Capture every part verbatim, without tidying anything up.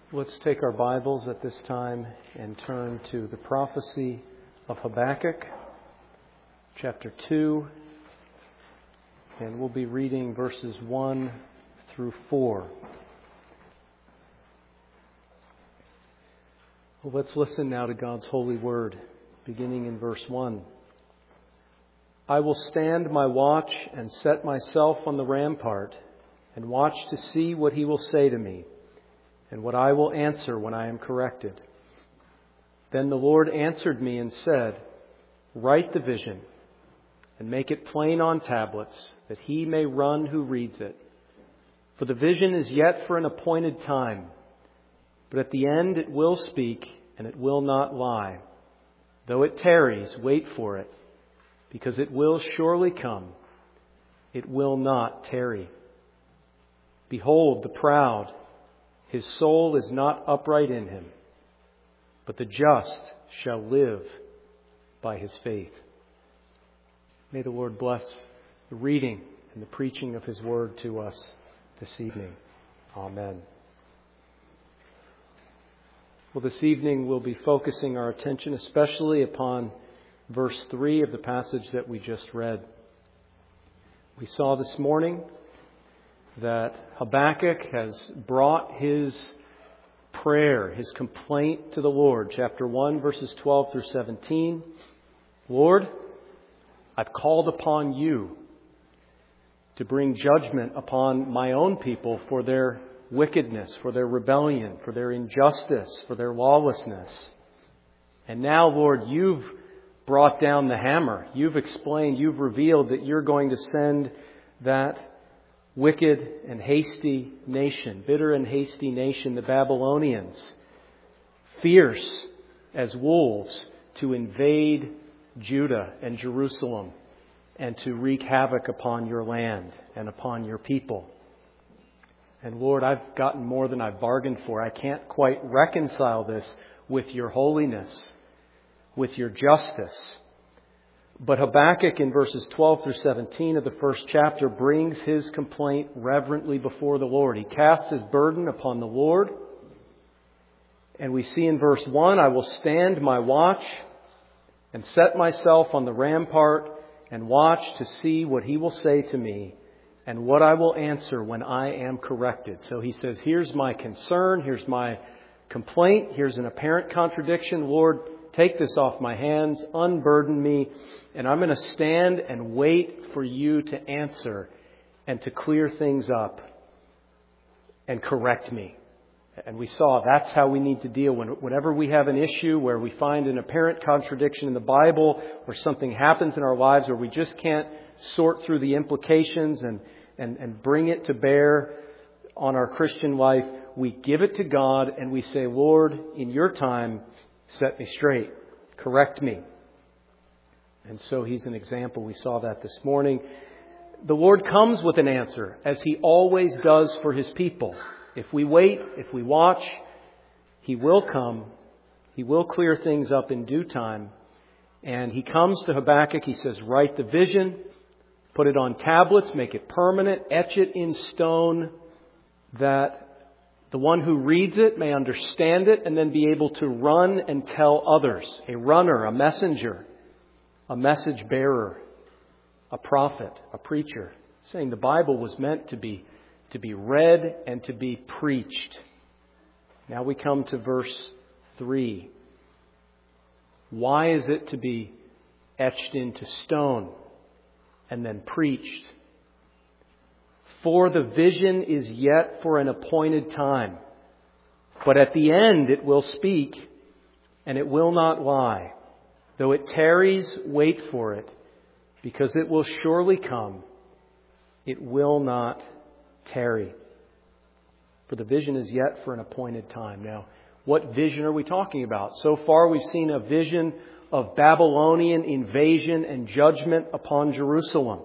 Let's take our Bibles at this time and turn to the prophecy of Habakkuk, chapter two, and we'll be reading verses one through four. Well, let's listen now to God's holy word, beginning in verse one. I will stand my watch and set myself on the rampart and watch to see what he will say to me, and what I will answer when I am corrected. Then the Lord answered me and said, Write the vision and make it plain on tablets, that he may run who reads it. For the vision is yet for an appointed time, but at the end it will speak and it will not lie. Though it tarries, wait for it, because it will surely come. It will not tarry. Behold, the proud, his soul is not upright in him, but the just shall live by his faith. May the Lord bless the reading and the preaching of his word to us this evening. Amen. Well, this evening we'll be focusing our attention especially upon verse three of the passage that we just read. We saw this morning that Habakkuk has brought his prayer, his complaint to the Lord. Chapter one, verses twelve through seventeen. Lord, I've called upon you to bring judgment upon my own people for their wickedness, for their rebellion, for their injustice, for their lawlessness. And now, Lord, you've brought down the hammer. You've explained, you've revealed that you're going to send that wicked and hasty nation, bitter and hasty nation, the Babylonians, fierce as wolves, to invade Judah and Jerusalem and to wreak havoc upon your land and upon your people. And Lord, I've gotten more than I've bargained for. I can't quite reconcile this with your holiness, with your justice. But Habakkuk in verses twelve through seventeen of the first chapter brings his complaint reverently before the Lord. He casts his burden upon the Lord. And we see in verse one, I will stand my watch and set myself on the rampart and watch to see what he will say to me and what I will answer when I am corrected. So he says, here's my concern, here's my complaint, here's an apparent contradiction. Lord, take this off my hands, unburden me, and I'm going to stand and wait for you to answer and to clear things up and correct me. And we saw that's how we need to deal. When, whenever we have an issue where we find an apparent contradiction in the Bible, or something happens in our lives where we just can't sort through the implications and, and, and bring it to bear on our Christian life, we give it to God and we say, Lord, in your time, set me straight. Correct me. And so he's an example. We saw that this morning. The Lord comes with an answer, as he always does for his people. If we wait, if we watch, he will come. He will clear things up in due time. And he comes to Habakkuk. He says, write the vision, put it on tablets, make it permanent, etch it in stone, that the one who reads it may understand it and then be able to run and tell others. A runner, a messenger, a message bearer, a prophet, a preacher. Saying the Bible was meant to be, to be read and to be preached. Now we come to verse three. Why is it to be etched into stone and then preached? For the vision is yet for an appointed time, but at the end it will speak, and it will not lie. Though it tarries, wait for it, because it will surely come. It will not tarry. For the vision is yet for an appointed time. Now, what vision are we talking about? So far we've seen a vision of Babylonian invasion and judgment upon Jerusalem.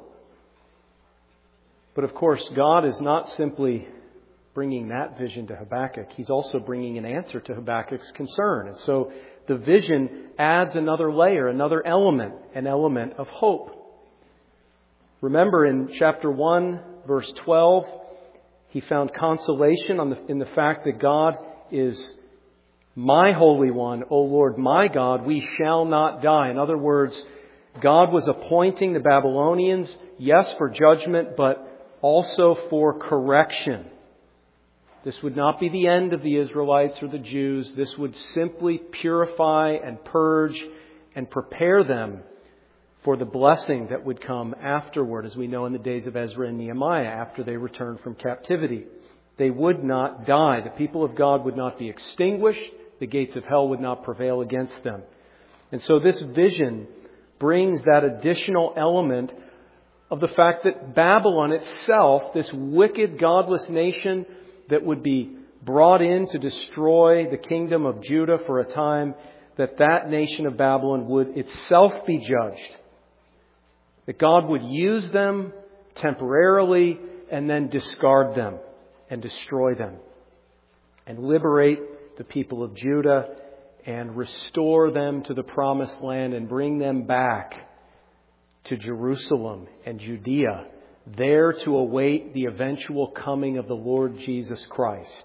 But of course, God is not simply bringing that vision to Habakkuk. He's also bringing an answer to Habakkuk's concern. And so the vision adds another layer, another element, an element of hope. Remember in chapter one, verse twelve, he found consolation on the, in the fact that God is, "My Holy One, O Lord, my God, we shall not die." In other words, God was appointing the Babylonians, yes, for judgment, but also for correction. This would not be the end of the Israelites or the Jews. This would simply purify and purge and prepare them for the blessing that would come afterward, as we know in the days of Ezra and Nehemiah after they returned from captivity. They would not die. The people of God would not be extinguished. The gates of hell would not prevail against them. And so this vision brings that additional element of the fact that Babylon itself, this wicked, godless nation that would be brought in to destroy the kingdom of Judah for a time, that that nation of Babylon would itself be judged. That God would use them temporarily and then discard them and destroy them and liberate the people of Judah and restore them to the promised land and bring them back to Jerusalem and Judea, there to await the eventual coming of the Lord Jesus Christ.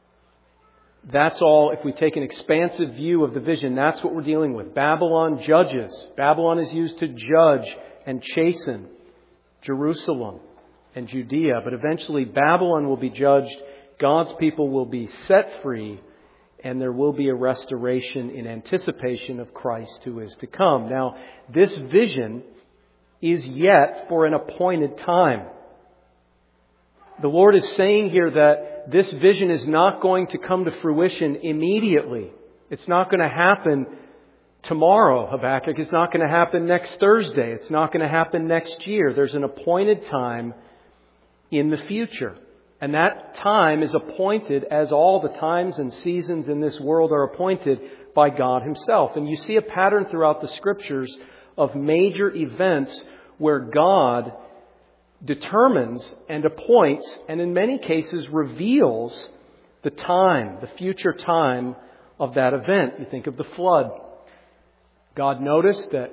That's all. If we take an expansive view of the vision, that's what we're dealing with. Babylon judges. Babylon is used to judge and chasten Jerusalem and Judea. But eventually Babylon will be judged. God's people will be set free. And there will be a restoration in anticipation of Christ who is to come. Now, this vision is yet for an appointed time. The Lord is saying here that this vision is not going to come to fruition immediately. It's not going to happen tomorrow, Habakkuk. It's not going to happen next Thursday. It's not going to happen next year. There's an appointed time in the future. And that time is appointed as all the times and seasons in this world are appointed by God Himself. And you see a pattern throughout the Scriptures of major events where God determines and appoints and in many cases reveals the time, the future time of that event. You think of the flood. God noticed that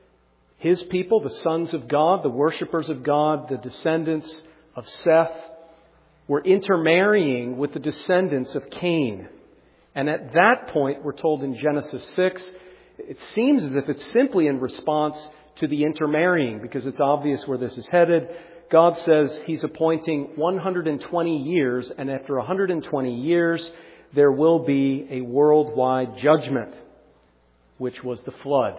His people, the sons of God, the worshipers of God, the descendants of Seth, were intermarrying with the descendants of Cain. And at that point, we're told in Genesis six, it seems as if it's simply in response to the intermarrying, because it's obvious where this is headed. God says He's appointing one hundred twenty years, and after one hundred twenty years, there will be a worldwide judgment, which was the flood.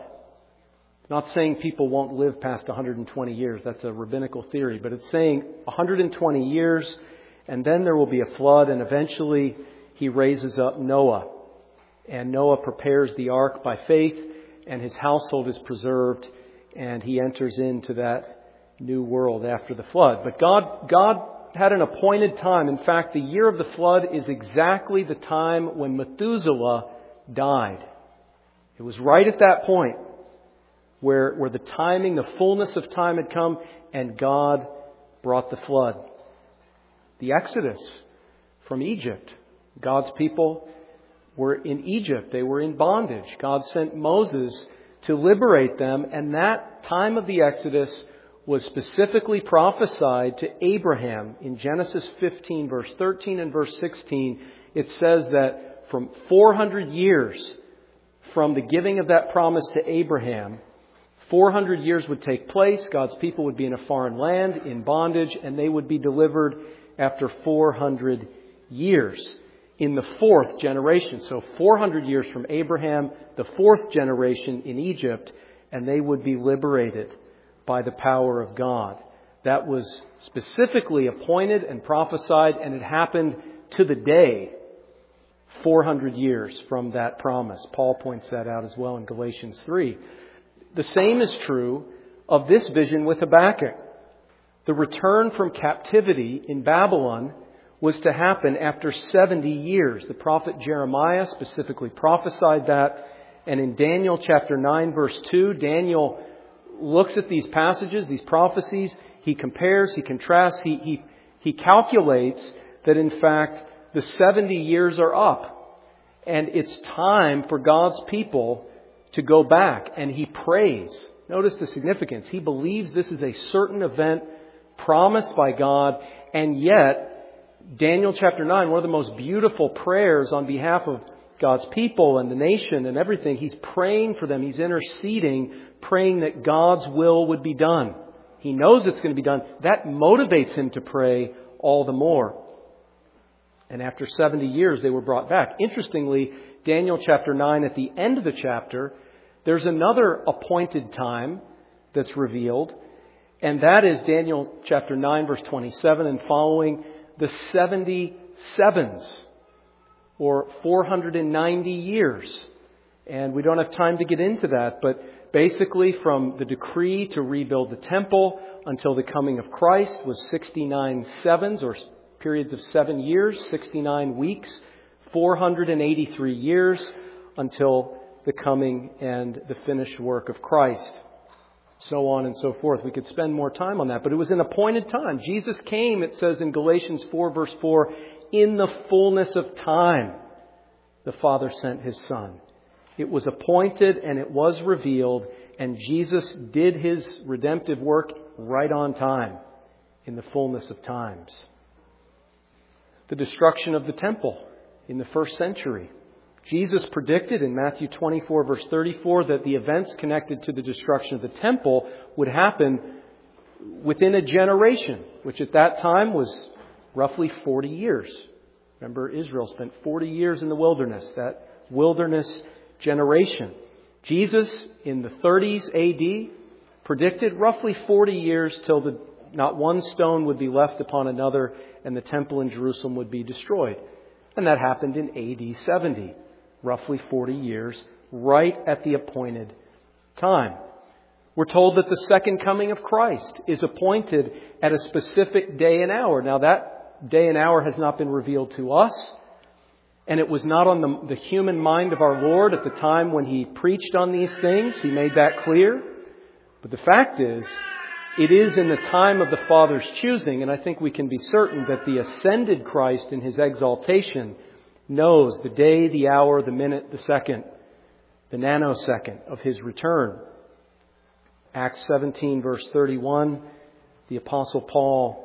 Not saying people won't live past one hundred twenty years. That's a rabbinical theory. But it's saying one hundred twenty years, and then there will be a flood, and eventually He raises up Noah. And Noah prepares the ark by faith, and his household is preserved, and he enters into that new world after the flood. But God, God had an appointed time. In fact, the year of the flood is exactly the time when Methuselah died. It was right at that point where, where the timing, the fullness of time had come, and God brought the flood. The Exodus from Egypt. God's people were in Egypt. They were in bondage. God sent Moses to liberate them, and that time of the Exodus was specifically prophesied to Abraham. In Genesis fifteen, verse thirteen and verse sixteen, it says that from four hundred years from the giving of that promise to Abraham, four hundred years would take place. God's people would be in a foreign land, in bondage, and they would be delivered after four hundred years. In the fourth generation. So four hundred years from Abraham, the fourth generation in Egypt, and they would be liberated by the power of God. That was specifically appointed and prophesied, and it happened to the day, four hundred years from that promise. Paul points that out as well in Galatians three. The same is true of this vision with Habakkuk. The return from captivity in Babylon was to happen after seventy years. The prophet Jeremiah specifically prophesied that. And in Daniel chapter nine, verse two, Daniel looks at these passages, these prophecies. He compares, he contrasts, he, he, he calculates that in fact the seventy years are up. And it's time for God's people to go back. And he prays. Notice the significance. He believes this is a certain event promised by God, and yet Daniel chapter nine, one of the most beautiful prayers on behalf of God's people and the nation and everything. He's praying for them. He's interceding, praying that God's will would be done. He knows it's going to be done. That motivates him to pray all the more. And after seventy years, they were brought back. Interestingly, Daniel chapter nine, at the end of the chapter, there's another appointed time that's revealed. And that is Daniel chapter nine, verse twenty-seven, and following, the seventy sevens, or four hundred ninety years. And we don't have time to get into that, but basically from the decree to rebuild the temple until the coming of Christ was sixty-nine sevens, or periods of seven years, sixty-nine weeks, four hundred eighty-three years until the coming and the finished work of Christ. So on and so forth. We could spend more time on that, but it was an appointed time. Jesus came, it says in Galatians four, verse four, in the fullness of time, the Father sent His Son. It was appointed and it was revealed, and Jesus did His redemptive work right on time, in the fullness of times. The destruction of the temple in the first century. Jesus predicted in Matthew twenty-four, verse thirty-four, that the events connected to the destruction of the temple would happen within a generation, which at that time was roughly forty years. Remember, Israel spent forty years in the wilderness, that wilderness generation. Jesus, in the thirties A D, predicted roughly forty years till the, not one stone would be left upon another and the temple in Jerusalem would be destroyed. And that happened in A D seventy, roughly forty years, right at the appointed time. We're told that the second coming of Christ is appointed at a specific day and hour. Now that day and hour has not been revealed to us, and it was not on the, the human mind of our Lord at the time when He preached on these things. He made that clear. But the fact is, it is in the time of the Father's choosing, and I think we can be certain that the ascended Christ in His exaltation knows the day, the hour, the minute, the second, the nanosecond of His return. Acts seventeen, verse thirty-one, the Apostle Paul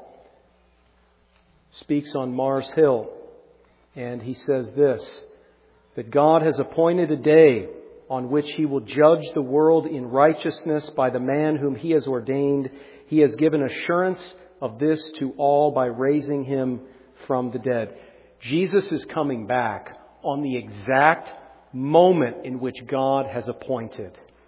speaks on Mars Hill, and he says this, that God has appointed a day on which He will judge the world in righteousness by the man whom He has ordained. He has given assurance of this to all by raising Him from the dead. Jesus is coming back on the exact moment in which God has appointed.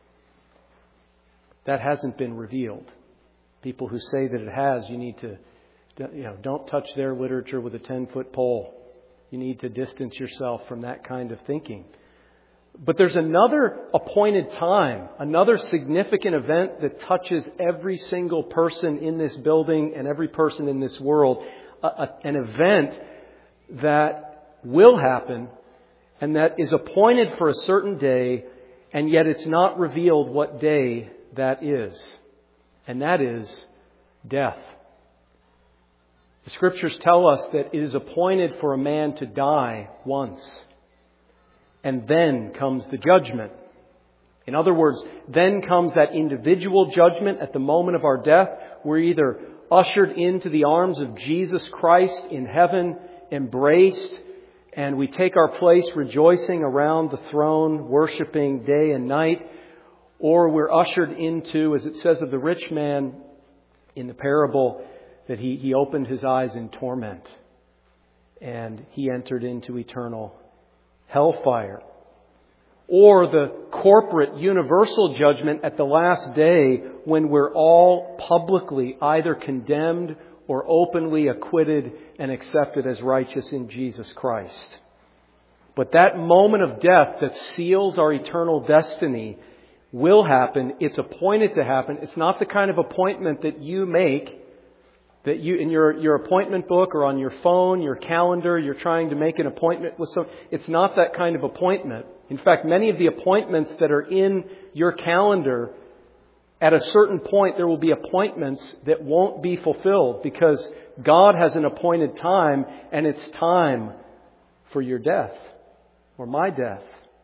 That hasn't been revealed. People who say that it has, you need to, you know, don't touch their literature with a ten-foot pole. You need to distance yourself from that kind of thinking. But there's another appointed time, another significant event that touches every single person in this building and every person in this world. A, a, an event that will happen and that is appointed for a certain day, and yet it's not revealed what day that is. And that is death. The Scriptures tell us that it is appointed for a man to die once. And then comes the judgment. In other words, then comes that individual judgment at the moment of our death. We're either ushered into the arms of Jesus Christ in heaven, embraced, and we take our place rejoicing around the throne, worshiping day and night, or we're ushered into, as it says of the rich man in the parable, that he, he opened his eyes in torment and he entered into eternal hellfire. Or the corporate universal judgment at the last day when we're all publicly either condemned or openly acquitted and accepted as righteous in Jesus Christ. But that moment of death that seals our eternal destiny will happen. It's appointed to happen. It's not the kind of appointment that you make, that you in your, your appointment book or on your phone, your calendar, you're trying to make an appointment with someone. It's not that kind of appointment. In fact, many of the appointments that are in your calendar, at a certain point there will be appointments that won't be fulfilled because God has an appointed time, and it's time for your death or my death.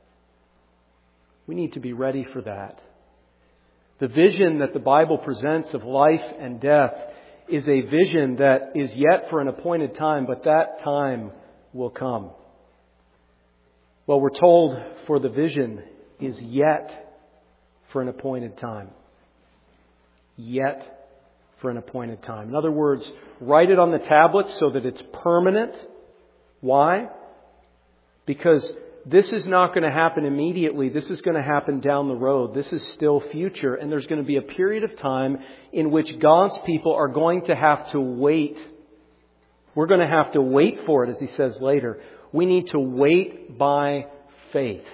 We need to be ready for that. The vision that the Bible presents of life and death is a vision that is yet for an appointed time, but that time will come. Well, we're told for the vision is yet for an appointed time. Yet for an appointed time. In other words, write it on the tablets so that it's permanent. Why? Because this is not going to happen immediately. This is going to happen down the road. This is still future. And there's going to be a period of time in which God's people are going to have to wait. We're going to have to wait for it, as he says later. We need to wait by faith.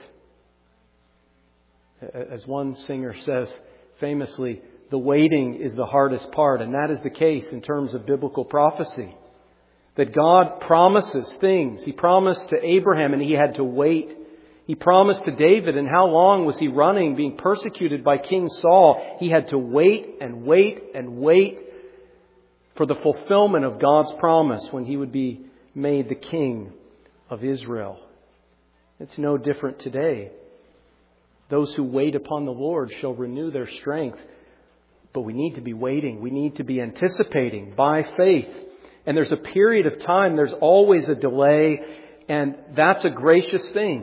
As one singer says famously, the waiting is the hardest part. And that is the case in terms of biblical prophecy. That God promises things. He promised to Abraham and he had to wait. He promised to David, and how long was he running, being persecuted by King Saul? He had to wait and wait and wait for the fulfillment of God's promise when he would be made the king of Israel. It's no different today. Those who wait upon the Lord shall renew their strength. But we need to be waiting. We need to be anticipating by faith. And there's a period of time, there's always a delay, and that's a gracious thing.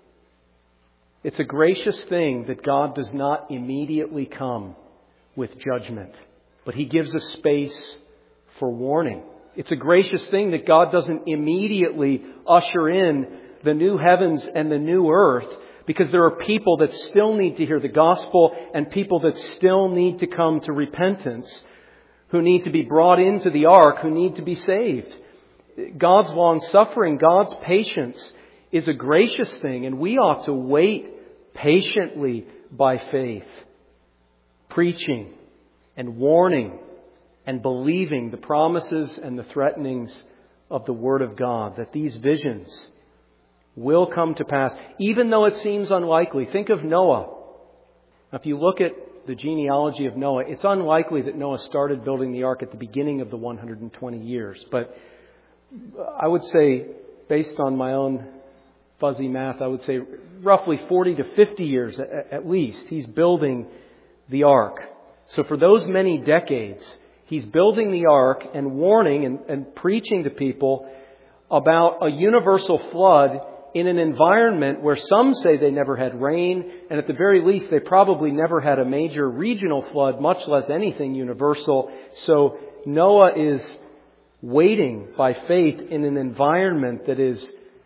It's a gracious thing that God does not immediately come with judgment, but He gives us space for warning. It's a gracious thing that God doesn't immediately usher in the new heavens and the new earth, because there are people that still need to hear the gospel and people that still need to come to repentance, who need to be brought into the ark, who need to be saved. God's long-suffering, God's patience is a gracious thing, and we ought to wait patiently by faith, preaching and warning and believing the promises and the threatenings of the Word of God, that these visions will come to pass, even though it seems unlikely. Think of Noah. If you look at the genealogy of Noah, it's unlikely that Noah started building the ark at the beginning of the one hundred twenty years. But I would say, based on my own fuzzy math, I would say roughly forty to fifty years at least, he's building the ark. So for those many decades, he's building the ark and warning and, and preaching to people about a universal flood in an environment where some say they never had rain, and at the very least they probably never had a major regional flood, much less anything universal. So Noah is waiting by faith in an environment that is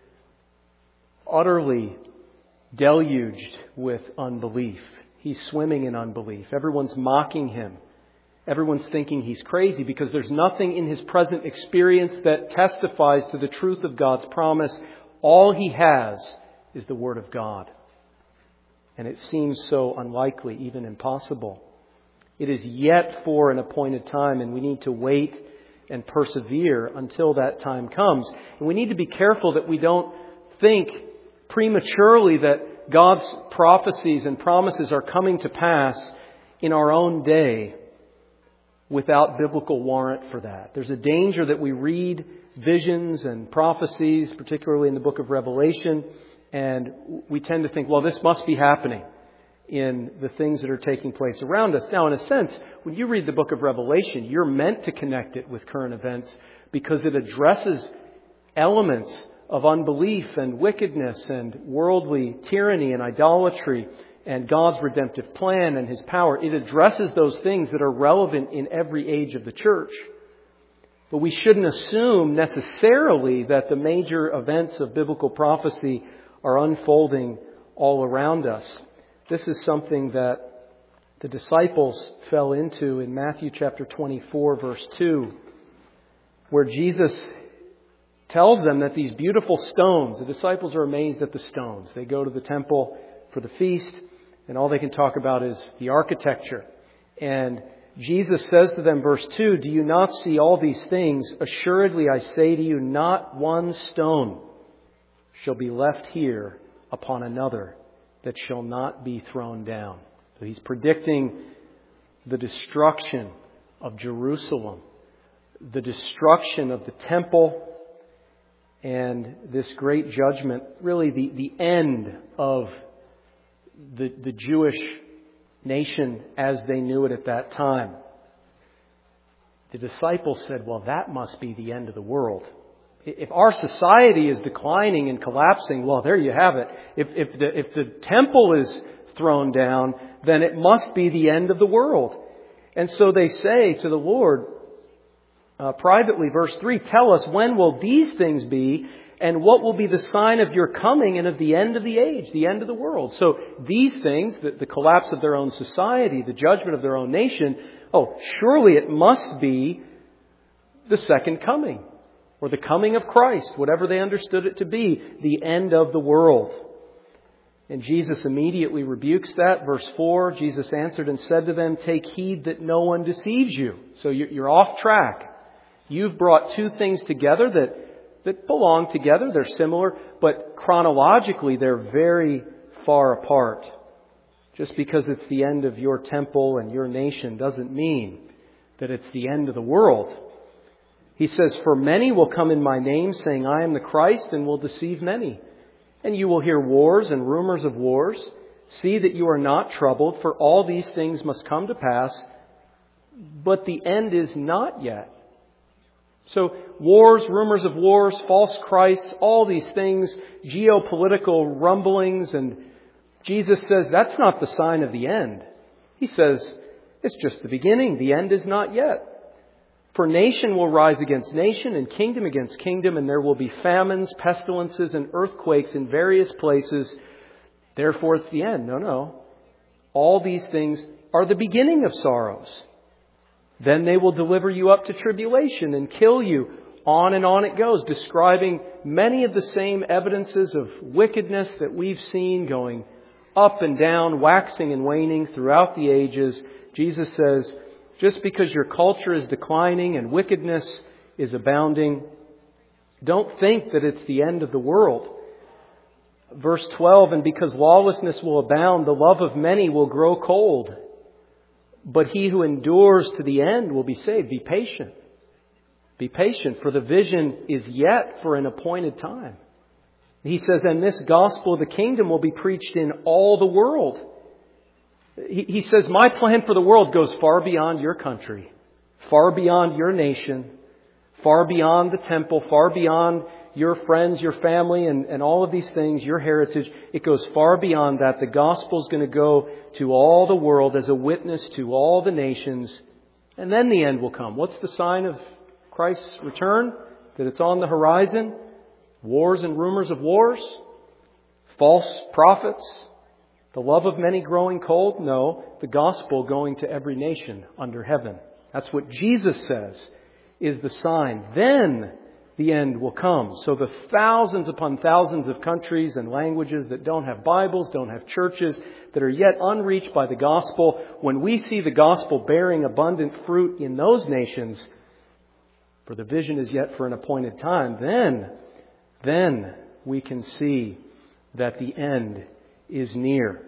utterly deluged with unbelief. He's swimming in unbelief. Everyone's mocking him. Everyone's thinking he's crazy because there's nothing in his present experience that testifies to the truth of God's promise. All he has is the Word of God. And it seems so unlikely, even impossible. It is yet for an appointed time, and we need to wait and persevere until that time comes. And we need to be careful that we don't think prematurely that God's prophecies and promises are coming to pass in our own day without biblical warrant for that. There's a danger that we read visions and prophecies, particularly in the book of Revelation, and we tend to think, well, this must be happening in the things that are taking place around us. Now, in a sense, when you read the book of Revelation, you're meant to connect it with current events because it addresses elements of unbelief and wickedness and worldly tyranny and idolatry and God's redemptive plan and His power. It addresses those things that are relevant in every age of the church. But we shouldn't assume necessarily that the major events of biblical prophecy are unfolding all around us. This is something that the disciples fell into in Matthew chapter twenty-four, verse two, where Jesus tells them that these beautiful stones, the disciples are amazed at the stones. They go to the temple for the feast, and all they can talk about is the architecture. And Jesus says to them, verse two, "Do you not see all these things? Assuredly I say to you, not one stone shall be left here upon another that shall not be thrown down." So He's predicting the destruction of Jerusalem, the destruction of the temple, and this great judgment, really the, the end of the, the Jewish nation as they knew it at that time. The disciples said, well, that must be the end of the world. If our society is declining and collapsing, well, there you have it. If, if, the, if the temple is thrown down, then it must be the end of the world. And so they say to the Lord, uh, privately, verse three, tell us, when will these things be, and what will be the sign of your coming and of the end of the age, the end of the world? So these things, the, the collapse of their own society, the judgment of their own nation, oh, surely it must be the second coming, or the coming of Christ, whatever they understood it to be, the end of the world. And Jesus immediately rebukes that. Verse four, Jesus answered and said to them, take heed that no one deceives you. So you're off track. You've brought two things together that, that belong together. They're similar, but chronologically they're very far apart. Just because it's the end of your temple and your nation doesn't mean that it's the end of the world. He says, for many will come in my name, saying, I am the Christ, and will deceive many. And you will hear wars and rumors of wars. See that you are not troubled, for all these things must come to pass, but the end is not yet. So wars, rumors of wars, false Christs, all these things, geopolitical rumblings, and Jesus says that's not the sign of the end. He says it's just the beginning. The end is not yet. For nation will rise against nation and kingdom against kingdom, and there will be famines, pestilences, and earthquakes in various places. Therefore it's the end. No, no. All these things are the beginning of sorrows. Then they will deliver you up to tribulation and kill you. On and on it goes, describing many of the same evidences of wickedness that we've seen going up and down, waxing and waning throughout the ages. Jesus says, just because your culture is declining and wickedness is abounding, don't think that it's the end of the world. Verse twelve, and because lawlessness will abound, the love of many will grow cold. But he who endures to the end will be saved. Be patient. Be patient, for the vision is yet for an appointed time. He says, and this gospel of the kingdom will be preached in all the world. He, he says, my plan for the world goes far beyond your country, far beyond your nation, far beyond the temple, far beyond your friends, your family, and, and all of these things, your heritage. It goes far beyond that. The gospel is going to go to all the world as a witness to all the nations. And then the end will come. What's the sign of Christ's return? That it's on the horizon? Wars and rumors of wars? False prophets? The love of many growing cold? No, the gospel going to every nation under heaven. That's what Jesus says is the sign. Then the end will come. So the thousands upon thousands of countries and languages that don't have Bibles, don't have churches, that are yet unreached by the gospel, when we see the gospel bearing abundant fruit in those nations, for the vision is yet for an appointed time, then, then we can see that the end is near.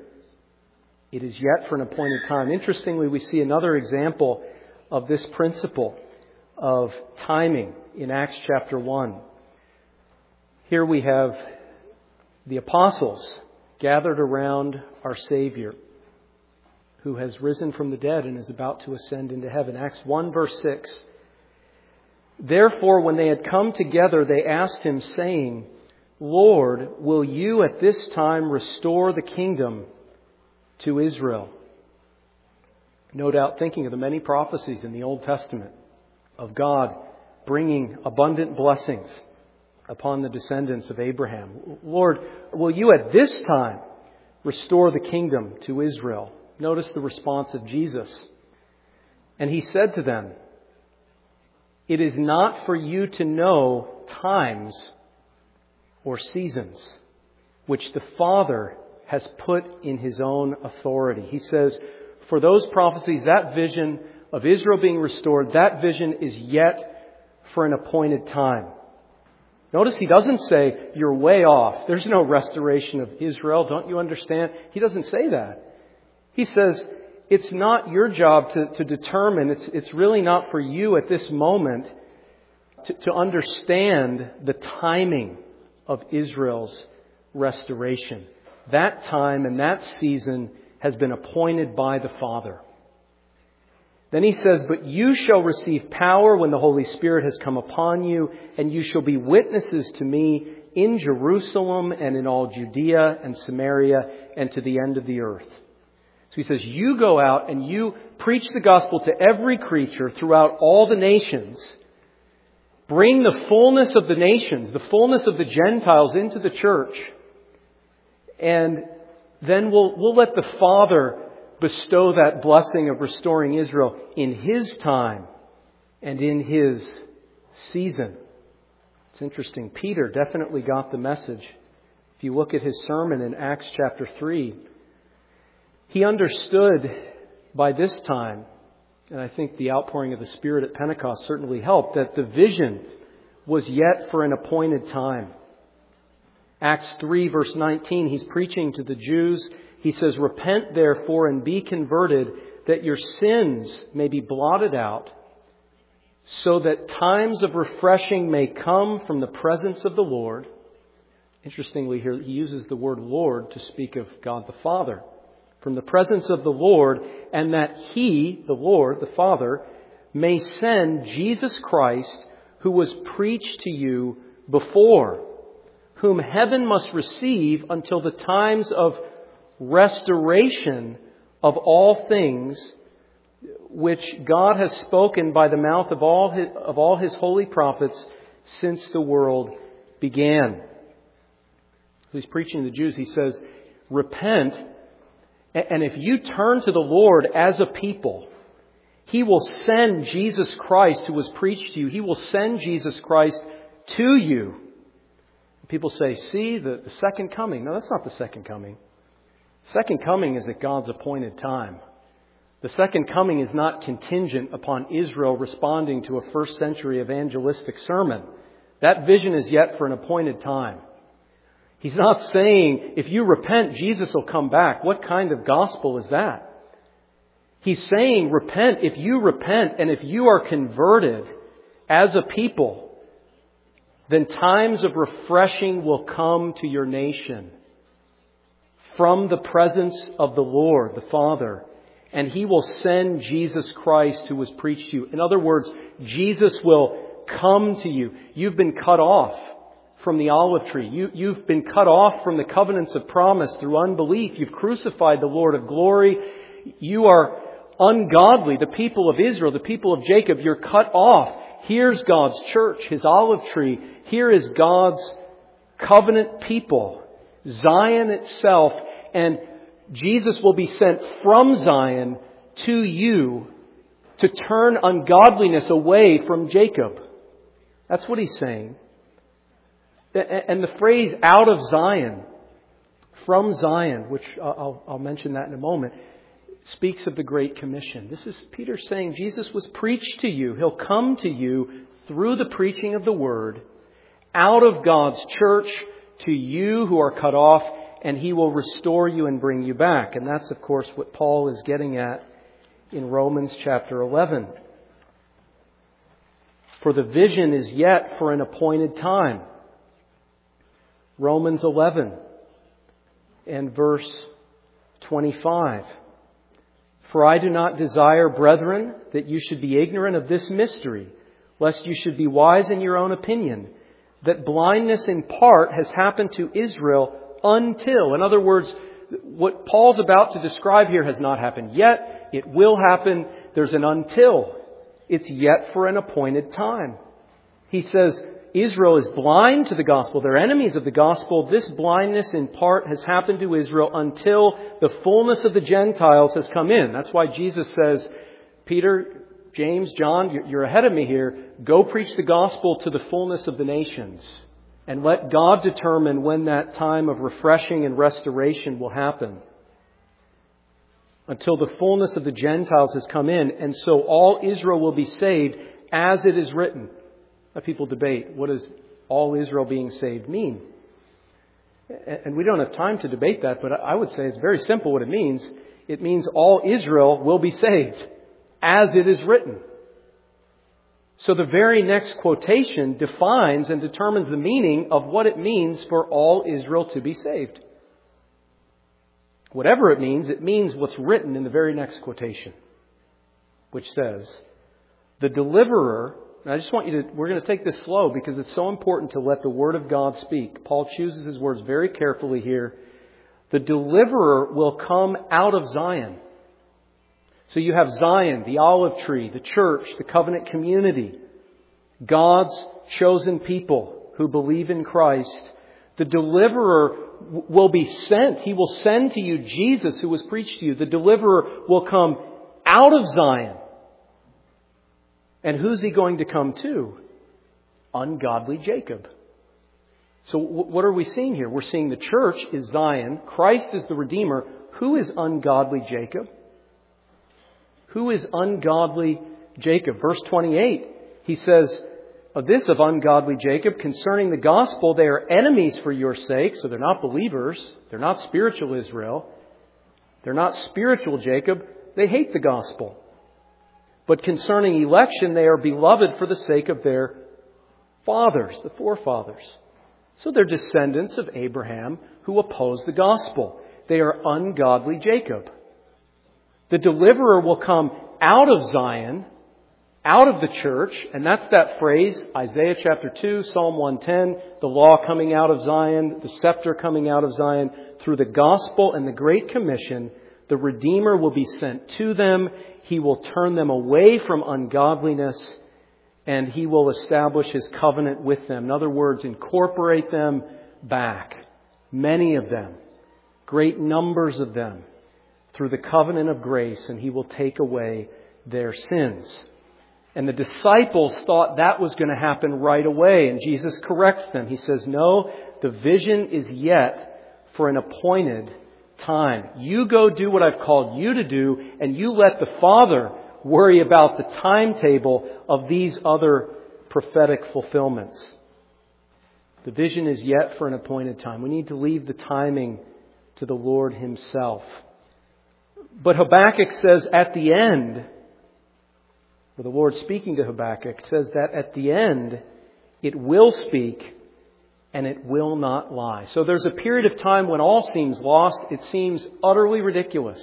It is yet for an appointed time. Interestingly, we see another example of this principle of timing in Acts chapter one. Here we have the apostles gathered around our Savior, who has risen from the dead and is about to ascend into heaven. Acts one verse six. Therefore, when they had come together, they asked him, saying, Lord, will you at this time restore the kingdom to Israel? No doubt thinking of the many prophecies in the Old Testament of God bringing abundant blessings upon the descendants of Abraham. Lord, will you at this time restore the kingdom to Israel? Notice the response of Jesus. And he said to them, it is not for you to know times or seasons which the Father has put in his own authority. He says, for those prophecies, that vision of Israel being restored, that vision is yet for an appointed time. Notice he doesn't say, you're way off. There's no restoration of Israel. Don't you understand? He doesn't say that. He says, it's not your job to, to determine. It's, it's really not for you at this moment to, to understand the timing of Israel's restoration. That time and that season has been appointed by the Father. Then he says, "But you shall receive power when the Holy Spirit has come upon you, and you shall be witnesses to me in Jerusalem and in all Judea and Samaria and to the end of the earth." So he says, you go out and you preach the gospel to every creature throughout all the nations. Bring the fullness of the nations, the fullness of the Gentiles into the church. And then we'll, we'll let the Father bestow that blessing of restoring Israel in His time and in His season. It's interesting. Peter definitely got the message. If you look at his sermon in Acts chapter three, he understood by this time, and I think the outpouring of the Spirit at Pentecost certainly helped, that the vision was yet for an appointed time. Acts three verse nineteen, he's preaching to the Jews. He says, "Repent therefore and be converted, that your sins may be blotted out, so that times of refreshing may come from the presence of the Lord." Interestingly here, he uses the word Lord to speak of God the Father. From the presence of the Lord, and that He, the Lord, the Father, may send Jesus Christ, who was preached to you before, whom heaven must receive until the times of restoration of all things, which God has spoken by the mouth of all his, of all His holy prophets since the world began. He's preaching to the Jews. He says, repent, and if you turn to the Lord as a people, He will send Jesus Christ who was preached to you. He will send Jesus Christ to you. People say, see, the, the second coming. No, that's not the second coming. Second coming is at God's appointed time. The second coming is not contingent upon Israel responding to a first century evangelistic sermon. That vision is yet for an appointed time. He's not saying, if you repent, Jesus will come back. What kind of gospel is that? He's saying, repent. If you repent and if you are converted as a people, then times of refreshing will come to your nation from the presence of the Lord, the Father. And He will send Jesus Christ who was preached to you. In other words, Jesus will come to you. You've been cut off from the olive tree. You, you've been cut off from the covenants of promise through unbelief. You've crucified the Lord of glory. You are ungodly. The people of Israel, the people of Jacob, you're cut off. Here's God's church, His olive tree. Here is God's covenant people, Zion itself. And Jesus will be sent from Zion to you to turn ungodliness away from Jacob. That's what He's saying. And the phrase out of Zion, from Zion, which I'll, I'll mention that in a moment, speaks of the Great Commission. This is Peter saying Jesus was preached to you. He'll come to you through the preaching of the Word, out of God's church to you who are cut off, and He will restore you and bring you back. And that's, of course, what Paul is getting at in Romans chapter eleven. For the vision is yet for an appointed time. Romans eleven and verse twenty-five. For I do not desire, brethren, that you should be ignorant of this mystery, lest you should be wise in your own opinion, that blindness in part has happened to Israel until. In other words, what Paul's about to describe here has not happened yet. It will happen. There's an until. It's yet for an appointed time. He says, Israel is blind to the gospel. They're enemies of the gospel. This blindness in part has happened to Israel until the fullness of the Gentiles has come in. That's why Jesus says, Peter, James, John, you're ahead of me here. Go preach the gospel to the fullness of the nations. And let God determine when that time of refreshing and restoration will happen. Until the fullness of the Gentiles has come in. And so all Israel will be saved as it is written. Now people debate, what does all Israel being saved mean? And we don't have time to debate that, but I would say it's very simple what it means. It means all Israel will be saved as it is written. So the very next quotation defines and determines the meaning of what it means for all Israel to be saved. Whatever it means, it means what's written in the very next quotation. which says, the deliverer, and I just want you to, we're going to take this slow because it's so important to let the Word of God speak. Paul chooses his words very carefully here. The deliverer will come out of Zion. So you have Zion, the olive tree, the church, the covenant community, God's chosen people who believe in Christ. The deliverer will be sent. He will send to you Jesus who was preached to you. The deliverer will come out of Zion. And who's he going to come to? Ungodly Jacob. So what are we seeing here? We're seeing the church is Zion. Christ is the Redeemer. Who is ungodly Jacob? Who is ungodly Jacob? Verse twenty-eight, he says, of this of ungodly Jacob, concerning the gospel, they are enemies for your sake. So they're not believers. They're not spiritual Israel. They're not spiritual Jacob. They hate the gospel. But concerning election, they are beloved for the sake of their fathers, the forefathers. So they're descendants of Abraham who oppose the gospel. They are ungodly Jacob. The deliverer will come out of Zion, out of the church, and that's that phrase, Isaiah chapter two, Psalm one ten, the law coming out of Zion, the scepter coming out of Zion. Through the gospel and the Great Commission, the Redeemer will be sent to them. He will turn them away from ungodliness, and He will establish His covenant with them. In other words, incorporate them back. Many of them, great numbers of them, through the covenant of grace, and He will take away their sins. And the disciples thought that was going to happen right away, and Jesus corrects them. He says, no, the vision is yet for an appointed time. You go do what I've called you to do, and you let the Father worry about the timetable of these other prophetic fulfillments. The vision is yet for an appointed time. We need to leave the timing to the Lord Himself. But Habakkuk says at the end, or the Lord speaking to Habakkuk says that at the end it will speak and it will not lie. So there's a period of time when all seems lost. It seems utterly ridiculous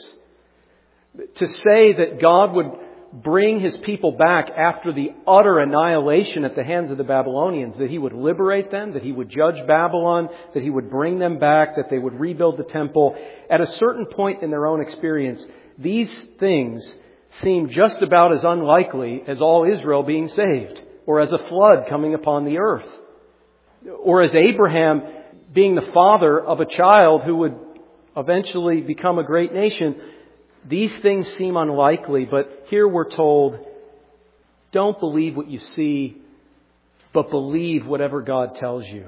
to say that God would bring His people back after the utter annihilation at the hands of the Babylonians, that He would liberate them, that He would judge Babylon, that He would bring them back, that they would rebuild the temple. At a certain point in their own experience, these things seem just about as unlikely as all Israel being saved, or as a flood coming upon the earth, or as Abraham being the father of a child who would eventually become a great nation. These things seem unlikely, but here we're told, don't believe what you see, but believe whatever God tells you.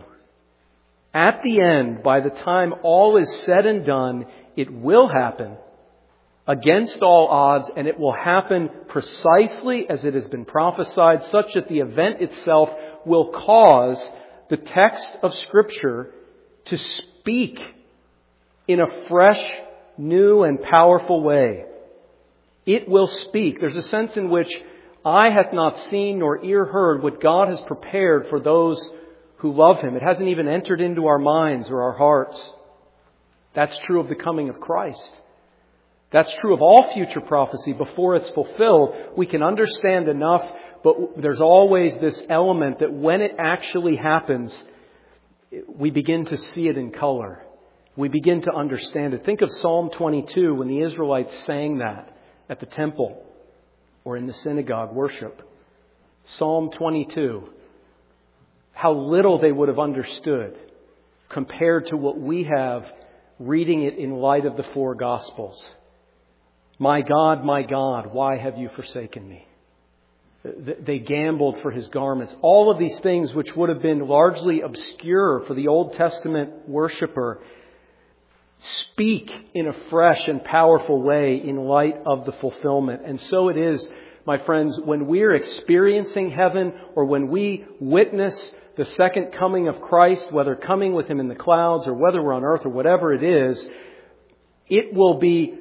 At the end, by the time all is said and done, it will happen against all odds, and it will happen precisely as it has been prophesied, such that the event itself will cause the text of Scripture to speak in a fresh, new and powerful way. It will speak. There's a sense in which eye hath not seen nor ear heard what God has prepared for those who love Him. It hasn't even entered into our minds or our hearts. That's true of the coming of Christ. That's true of all future prophecy before it's fulfilled. We can understand enough, but there's always this element that when it actually happens, we begin to see it in color. We begin to understand it. Think of Psalm twenty-two when the Israelites sang that at the temple or in the synagogue worship. Psalm twenty-two. How little they would have understood compared to what we have reading it in light of the four Gospels. My God, my God, why have you forsaken me? They gambled for His garments. All of these things which would have been largely obscure for the Old Testament worshiper speak in a fresh and powerful way in light of the fulfillment. And so it is, my friends, when we're experiencing heaven or when we witness the second coming of Christ, whether coming with Him in the clouds or whether we're on earth or whatever it is, it will be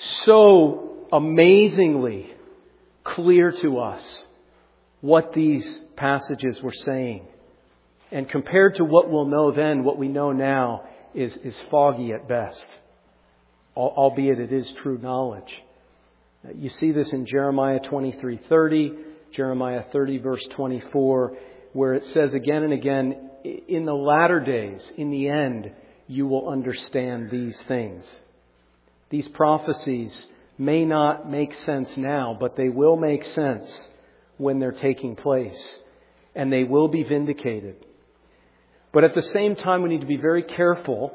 so amazingly clear to us what these passages were saying. And compared to what we'll know then, what we know now is, is foggy at best, albeit it is true knowledge. You see this in Jeremiah twenty-three thirty, Jeremiah thirty verse twenty-four, where it says again and again, in the latter days, in the end, you will understand these things. These prophecies may not make sense now, but they will make sense when they're taking place, and they will be vindicated. But at the same time, we need to be very careful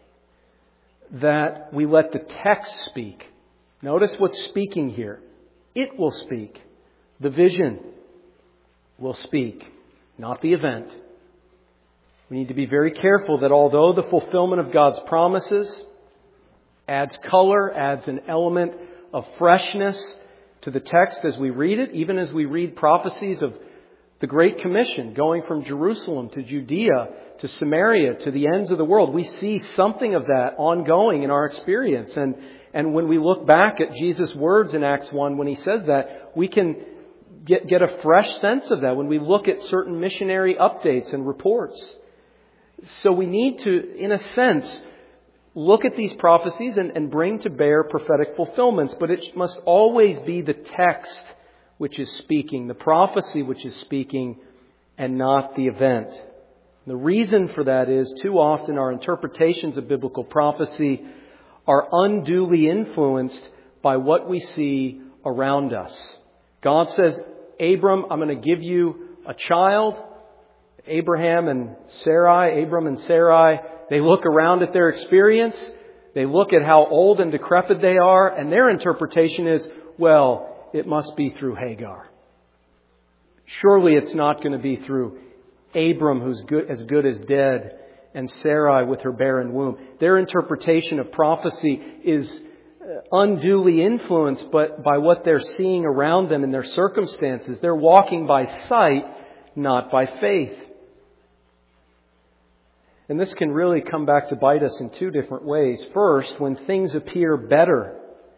that we let the text speak. Notice what's speaking here. It will speak. The vision will speak, not the event. We need to be very careful that although the fulfillment of God's promises adds color, adds an element of freshness to the text as we read it, even as we read prophecies of the Great Commission going from Jerusalem to Judea to Samaria to the ends of the world, we see something of that ongoing in our experience. And, and when we look back at Jesus' words in Acts one, when He says that, we can get, get a fresh sense of that when we look at certain missionary updates and reports. So we need to, in a sense, look at these prophecies and, and bring to bear prophetic fulfillments. But it must always be the text which is speaking, the prophecy which is speaking, and not the event. The reason for that is too often our interpretations of biblical prophecy are unduly influenced by what we see around us. God says, Abram, I'm going to give you a child. Abraham and Sarai, Abram and Sarai, they look around at their experience. They look at how old and decrepit they are, and their interpretation is, well, it must be through Hagar. Surely it's not going to be through Abram, who's good, as good as dead, and Sarai with her barren womb. Their interpretation of prophecy is unduly influenced but by what they're seeing around them in their circumstances. They're walking by sight, not by faith. And this can really come back to bite us in two different ways. First, when things appear better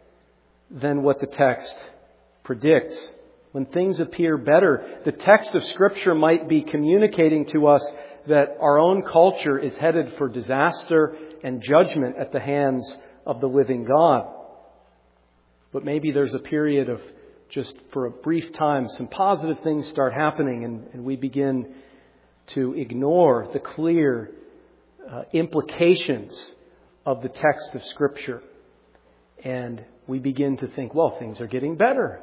than what the text predicts. When things appear better, the text of Scripture might be communicating to us that our own culture is headed for disaster and judgment at the hands of the living God. But maybe there's a period of just for a brief time, some positive things start happening and, and we begin to ignore the clear uh, implications of the text of Scripture. And we begin to think, well, things are getting better.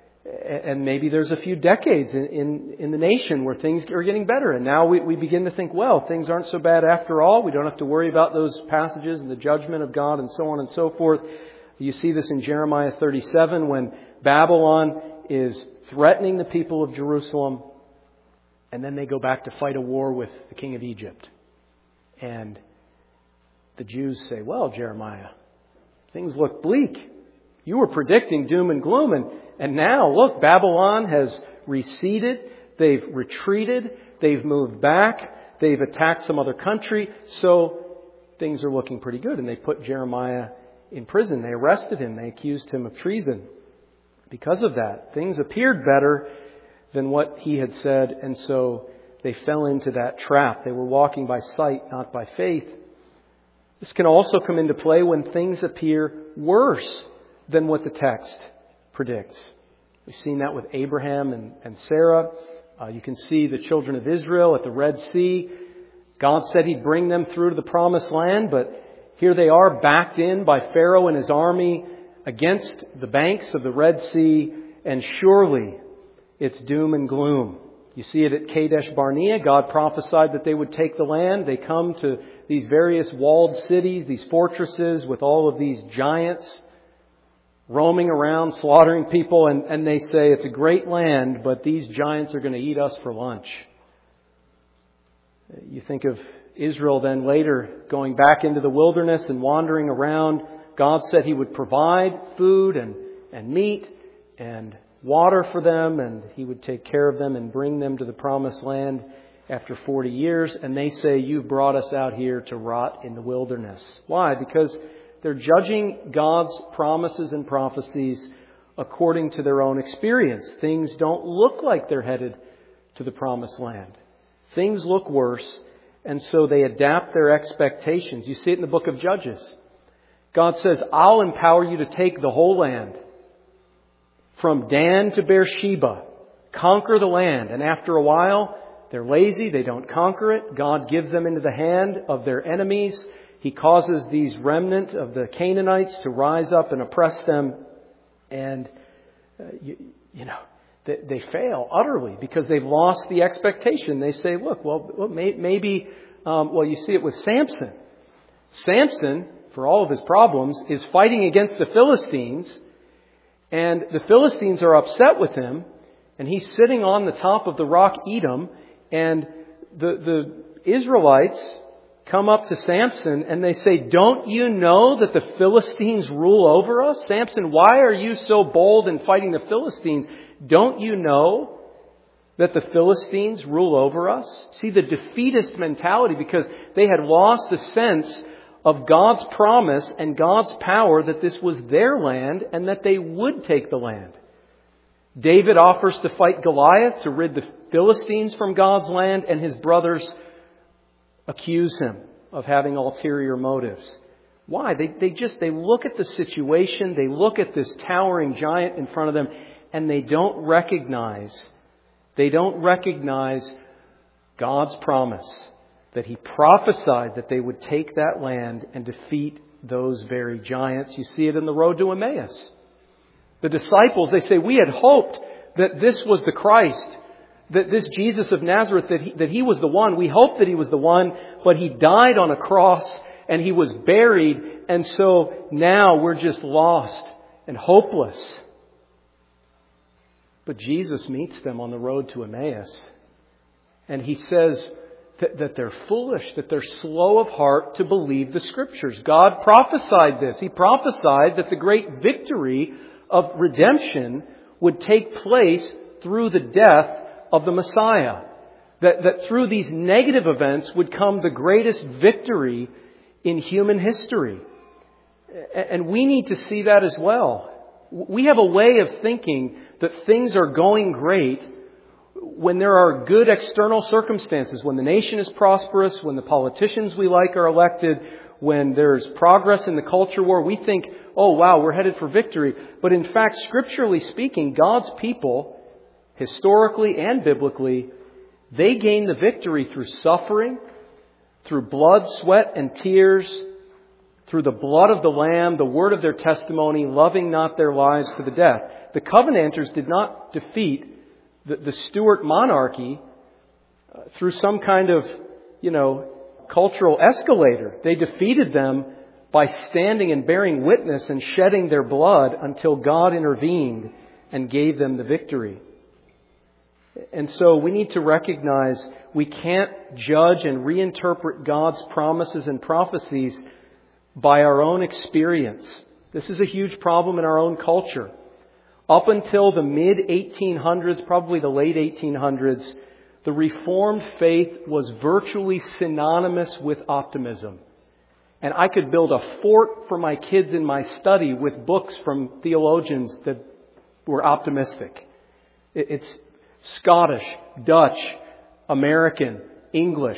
And maybe there's a few decades in, in, in the nation where things are getting better. And now we, we begin to think, well, things aren't so bad after all. We don't have to worry about those passages and the judgment of God and so on and so forth. You see this in Jeremiah thirty-seven when Babylon is threatening the people of Jerusalem. And then they go back to fight a war with the king of Egypt. And the Jews say, well, Jeremiah, things look bleak. You were predicting doom and gloom, and, and now, look, Babylon has receded, they've retreated, they've moved back, they've attacked some other country, so things are looking pretty good. And they put Jeremiah in prison. They arrested him. They accused him of treason. Because of that, things appeared better than what he had said, and so they fell into that trap. They were walking by sight, not by faith. This can also come into play when things appear worse than what the text predicts. We've seen that with Abraham and, and Sarah. Uh, you can see the children of Israel at the Red Sea. God said He'd bring them through to the promised land, but here they are backed in by Pharaoh and his army against the banks of the Red Sea, and surely it's doom and gloom. You see it at Kadesh Barnea. God prophesied that they would take the land. They come to these various walled cities, these fortresses with all of these giants roaming around, slaughtering people, and, and they say it's a great land, but these giants are going to eat us for lunch. You think of Israel then later going back into the wilderness and wandering around. God said He would provide food and, and meat and water for them, and He would take care of them and bring them to the promised land after forty years. And they say, you've brought us out here to rot in the wilderness. Why? Because they're judging God's promises and prophecies according to their own experience. Things don't look like they're headed to the promised land. Things look worse, and so they adapt their expectations. You see it in the book of Judges. God says, I'll empower you to take the whole land. from Dan to Beersheba, conquer the land. And after a while, they're lazy, they don't conquer it. God gives them into the hand of their enemies. He causes these remnant of the Canaanites to rise up and oppress them. And, uh, you, you know, they, they fail utterly because they've lost the expectation. They say, look, well, well may, maybe, um, well, you see it with Samson. Samson, for all of his problems, is fighting against the Philistines. And the Philistines are upset with him. And he's sitting on the top of the rock Edom. And the, the Israelites come up to Samson and they say, don't you know that the Philistines rule over us? Samson, why are you so bold in fighting the Philistines? Don't you know that the Philistines rule over us? See, the defeatist mentality, because they had lost the sense of God's promise and God's power that this was their land and that they would take the land. David offers to fight Goliath to rid the Philistines from God's land, and his brothers accuse him of having ulterior motives. Why? They, they just, they look at the situation, they look at this towering giant in front of them, and they don't recognize, they don't recognize God's promise that He prophesied that they would take that land and defeat those very giants. You see it in the road to Emmaus. The disciples, they say, we had hoped that this was the Christ, that this Jesus of Nazareth, that he, that he was the one. We hoped that He was the one, but He died on a cross and He was buried. And so now we're just lost and hopeless. But Jesus meets them on the road to Emmaus. And He says that, that they're foolish, that they're slow of heart to believe the Scriptures. God prophesied this. He prophesied that the great victory of redemption would take place through the death of the Messiah. That, that through these negative events would come the greatest victory in human history. And we need to see that as well. We have a way of thinking that things are going great when there are good external circumstances, when the nation is prosperous, when the politicians we like are elected, when there's progress in the culture war. We think, oh wow, we're headed for victory. But in fact, scripturally speaking, God's people, historically and biblically, they gain the victory through suffering, through blood, sweat, and tears, through the blood of the Lamb, the word of their testimony, loving not their lives to the death. The Covenanters did not defeat the, the Stuart monarchy uh, through some kind of, you know, cultural escalator. They defeated them by standing and bearing witness and shedding their blood until God intervened and gave them the victory. And so we need to recognize we can't judge and reinterpret God's promises and prophecies by our own experience. This is a huge problem in our own culture. Up until the mid eighteen hundreds, probably the late eighteen hundreds, the Reformed faith was virtually synonymous with optimism. And I could build a fort for my kids in my study with books from theologians that were optimistic. It's Scottish, Dutch, American, English.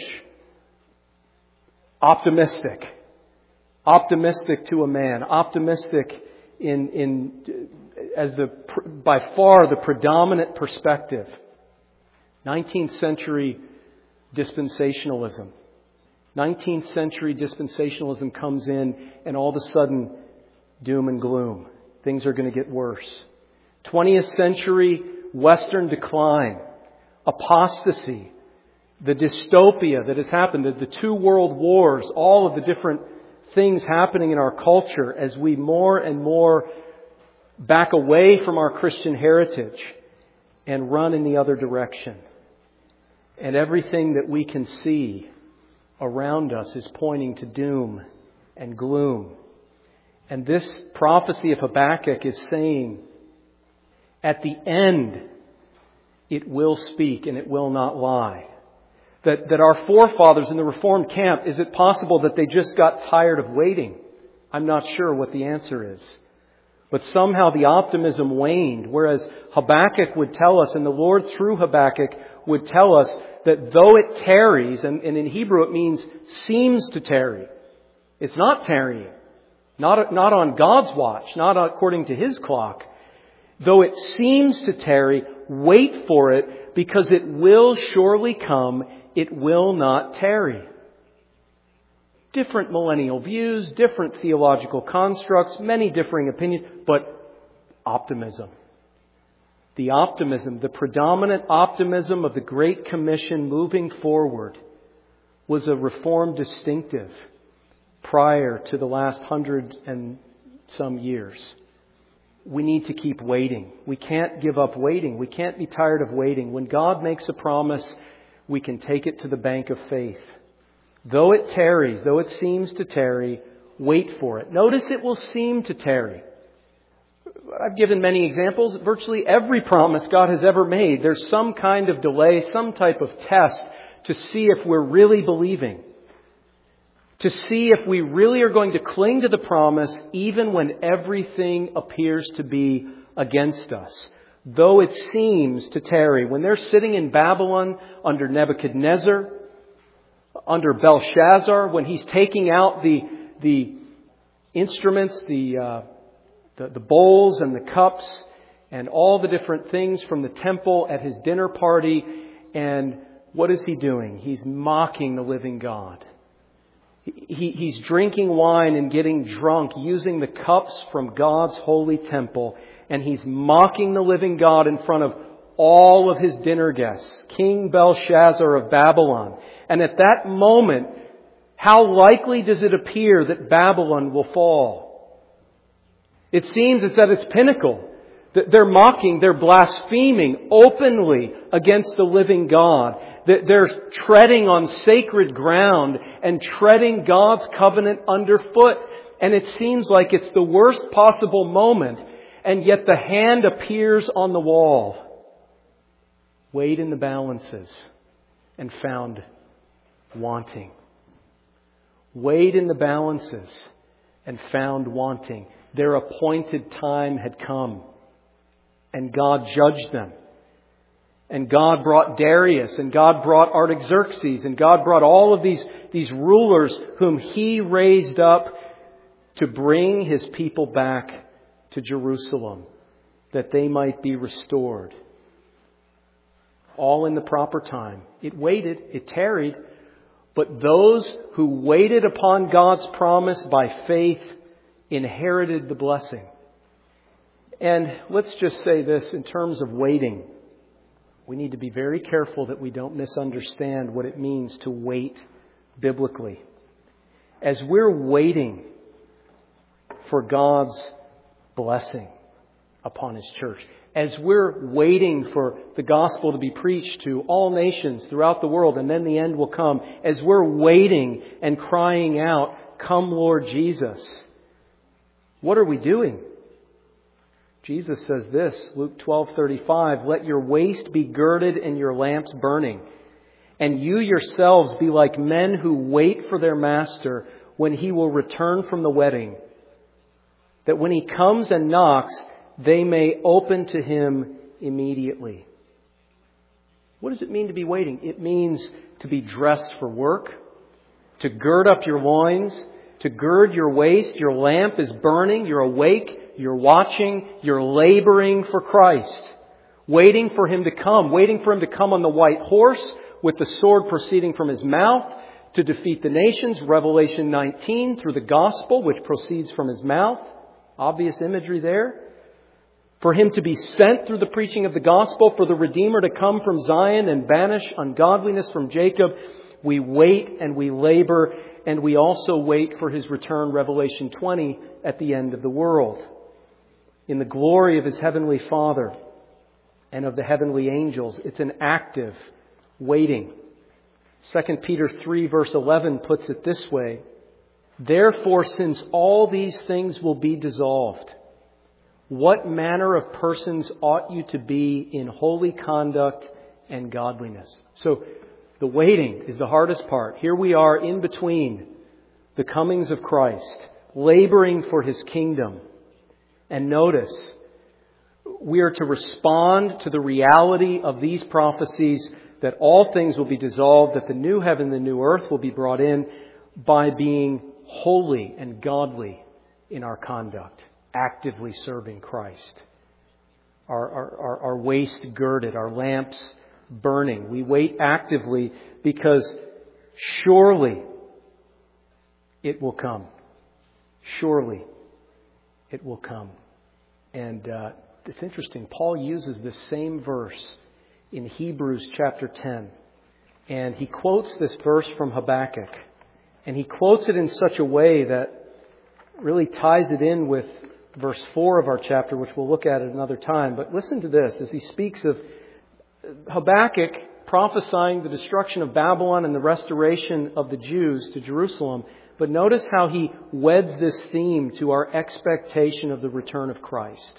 Optimistic. Optimistic to a man. Optimistic in, in as the by far the predominant perspective. nineteenth century dispensationalism. nineteenth century dispensationalism comes in and all of a sudden doom and gloom. Things are going to get worse. twentieth century Western decline, apostasy, the dystopia that has happened, the, the two world wars, all of the different things happening in our culture as we more and more back away from our Christian heritage and run in the other direction. And everything that we can see around us is pointing to doom and gloom. And this prophecy of Habakkuk is saying, at the end, it will speak and it will not lie. That, that our forefathers in the Reformed camp, is it possible that they just got tired of waiting? I'm not sure what the answer is. But somehow the optimism waned, whereas Habakkuk would tell us, and the Lord through Habakkuk would tell us, that though it tarries, and, and in Hebrew it means seems to tarry. It's not tarrying. Not, not on God's watch, not according to His clock. Though it seems to tarry, wait for it, because it will surely come. It will not tarry. Different millennial views, different theological constructs, many differing opinions, but optimism. The optimism, the predominant optimism of the Great Commission moving forward was a Reformed distinctive prior to the last hundred and some years. We need to keep waiting. We can't give up waiting. We can't be tired of waiting. When God makes a promise, we can take it to the bank of faith. Though it tarries, though it seems to tarry, wait for it. Notice it will seem to tarry. I've given many examples. Virtually every promise God has ever made, there's some kind of delay, some type of test to see if we're really believing. To see if we really are going to cling to the promise even when everything appears to be against us. Though it seems to tarry. When they're sitting in Babylon under Nebuchadnezzar, under Belshazzar, when he's taking out the the instruments, the, uh, the the bowls and the cups and all the different things from the temple at his dinner party, and what is he doing? He's mocking the living God. He, he's drinking wine and getting drunk, using the cups from God's holy temple, and he's mocking the living God in front of all of his dinner guests, King Belshazzar of Babylon. And at that moment, how likely does it appear that Babylon will fall? It seems it's at its pinnacle. They're mocking, they're blaspheming openly against the living God. They're treading on sacred ground and treading God's covenant underfoot. And it seems like it's the worst possible moment, and yet the hand appears on the wall. Weighed in the balances and found wanting. Weighed in the balances and found wanting. Their appointed time had come, and God judged them. And God brought Darius, and God brought Artaxerxes, and God brought all of these, these rulers whom He raised up to bring His people back to Jerusalem, that they might be restored. All in the proper time. It waited, it tarried, but those who waited upon God's promise by faith inherited the blessing. And let's just say this in terms of waiting. We need to be very careful that we don't misunderstand what it means to wait biblically. As we're waiting for God's blessing upon His church, as we're waiting for the gospel to be preached to all nations throughout the world, and then the end will come, as we're waiting and crying out, "Come, Lord Jesus," what are we doing? Jesus says this, Luke twelve thirty-five, "Let your waist be girded and your lamps burning. And you yourselves be like men who wait for their master when he will return from the wedding, that when he comes and knocks, they may open to him immediately." What does it mean to be waiting? It means to be dressed for work, to gird up your loins, to gird your waist. Your lamp is burning. You're awake. You're watching. You're laboring for Christ. Waiting for Him to come. Waiting for Him to come on the white horse with the sword proceeding from His mouth to defeat the nations. Revelation nineteen, through the gospel which proceeds from His mouth. Obvious imagery there. For Him to be sent through the preaching of the gospel. For the Redeemer to come from Zion and banish ungodliness from Jacob. We wait and we labor, and we also wait for His return, Revelation twenty, at the end of the world, in the glory of His heavenly Father and of the heavenly angels. It's an active waiting. Second Peter three verse eleven puts it this way, "Therefore, since all these things will be dissolved, what manner of persons ought you to be in holy conduct and godliness?" So the waiting is the hardest part. Here we are in between the comings of Christ, laboring for His kingdom. And notice, we are to respond to the reality of these prophecies that all things will be dissolved, that the new heaven and the new earth will be brought in, by being holy and godly in our conduct, actively serving Christ. our, our, our, our waist girded, our lamps burning. We wait actively because surely it will come. Surely it will come. And uh, it's interesting. Paul uses this same verse in Hebrews chapter ten. And he quotes this verse from Habakkuk. And he quotes it in such a way that really ties it in with verse four of our chapter, which we'll look at at another time. But listen to this as he speaks of Habakkuk prophesying the destruction of Babylon and the restoration of the Jews to Jerusalem. But notice how he weds this theme to our expectation of the return of Christ.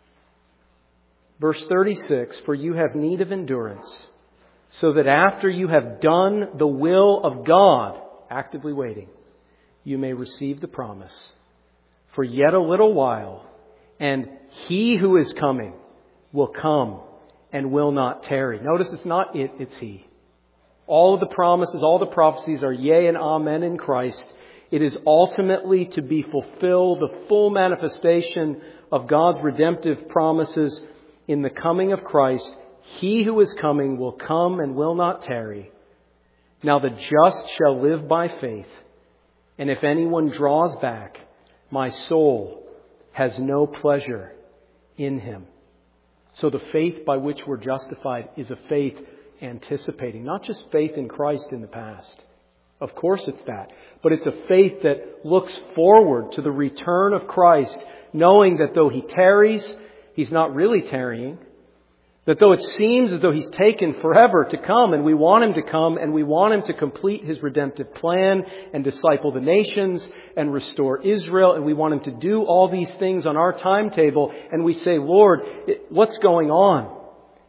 Verse thirty-six, for you have need of endurance, so that after you have done the will of God, actively waiting, you may receive the promise. For yet a little while, and He who is coming will come and will not tarry. Notice it's not it, it's He. All of the promises, all the prophecies are yea and amen in Christ. It is ultimately to be fulfilled, the full manifestation of God's redemptive promises in the coming of Christ. He who is coming will come and will not tarry. Now the just shall live by faith. And if anyone draws back, my soul has no pleasure in him. So the faith by which we're justified is a faith anticipating, not just faith in Christ in the past. Of course it's that. But it's a faith that looks forward to the return of Christ, knowing that though He tarries, He's not really tarrying. That though it seems as though He's taken forever to come, and we want Him to come, and we want Him to complete His redemptive plan and disciple the nations and restore Israel, and we want Him to do all these things on our timetable, and we say, Lord, what's going on?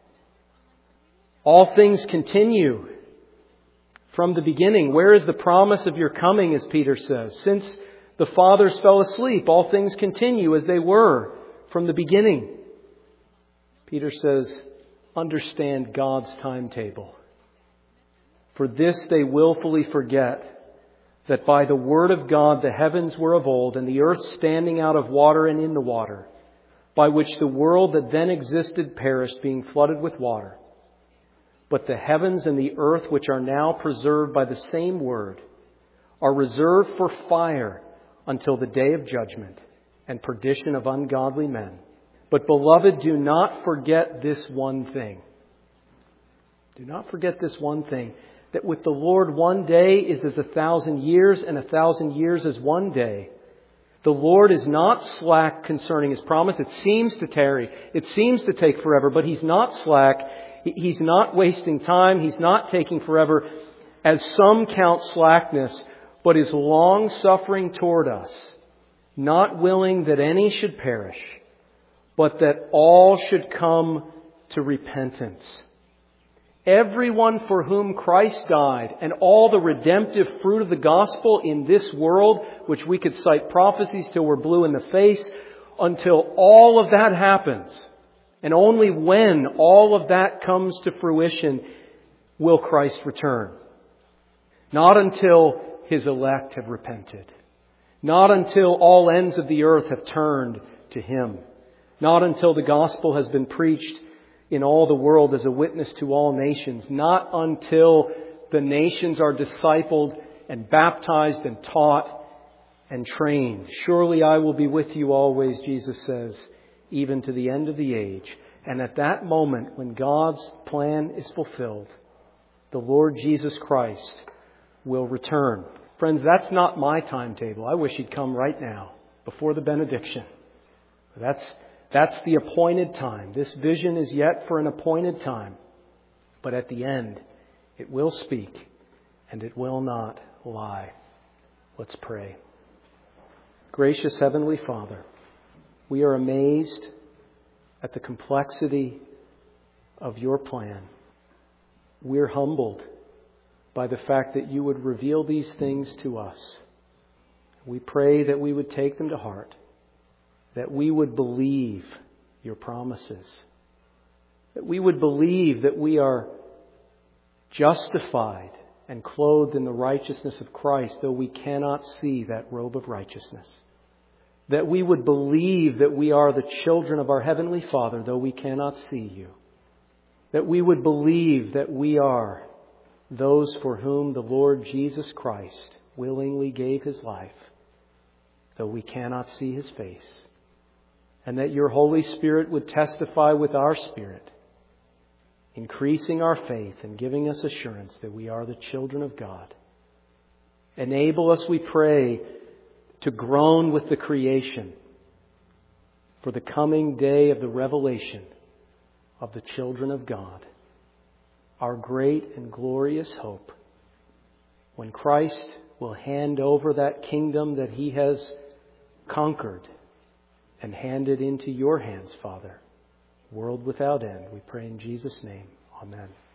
All things continue from the beginning. Where is the promise of your coming, as Peter says? Since the fathers fell asleep, all things continue as they were from the beginning. Peter says, understand God's timetable. For this they willfully forget, that by the word of God the heavens were of old, and the earth standing out of water and in the water, by which the world that then existed perished, being flooded with water. But the heavens and the earth, which are now preserved by the same word, are reserved for fire until the day of judgment and perdition of ungodly men. But beloved, do not forget this one thing. Do not forget this one thing, that with the Lord one day is as a thousand years, and a thousand years as one day. The Lord is not slack concerning His promise. It seems to tarry. It seems to take forever, but He's not slack. He's not wasting time. He's not taking forever, as some count slackness, but is long-suffering toward us, not willing that any should perish, but that all should come to repentance. Everyone for whom Christ died, and all the redemptive fruit of the gospel in this world, which we could cite prophecies till we're blue in the face, until all of that happens, and only when all of that comes to fruition will Christ return. Not until His elect have repented. Not until all ends of the earth have turned to Him. Not until the gospel has been preached in all the world as a witness to all nations. Not until the nations are discipled and baptized and taught and trained. Surely I will be with you always, Jesus says, even to the end of the age. And at that moment, when God's plan is fulfilled, the Lord Jesus Christ will return. Friends, that's not my timetable. I wish He'd come right now, before the benediction. That's, that's the appointed time. This vision is yet for an appointed time. But at the end, it will speak, and it will not lie. Let's pray. Gracious Heavenly Father, we are amazed at the complexity of your plan. We're humbled by the fact that you would reveal these things to us. We pray that we would take them to heart, that we would believe your promises, that we would believe that we are justified and clothed in the righteousness of Christ, though we cannot see that robe of righteousness. that we would believe that we are the children of our Heavenly Father, though we cannot see You. That we would believe that we are those for whom the Lord Jesus Christ willingly gave His life, though we cannot see His face. And that Your Holy Spirit would testify with our spirit, increasing our faith and giving us assurance that we are the children of God. Enable us, we pray, to groan with the creation for the coming day of the revelation of the children of God, our great and glorious hope, when Christ will hand over that kingdom that He has conquered and hand it into Your hands, Father, world without end. We pray in Jesus' name. Amen.